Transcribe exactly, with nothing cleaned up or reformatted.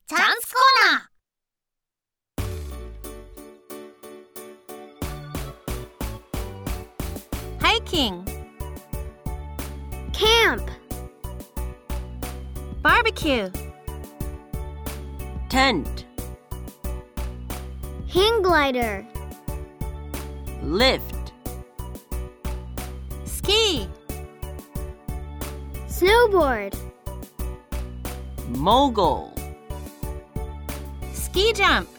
チャンスコーナー。 Hiking, Camp, Barbecue, Tent, Hang glider, Lift, Ski, Snowboard, Mogul, Ski jump,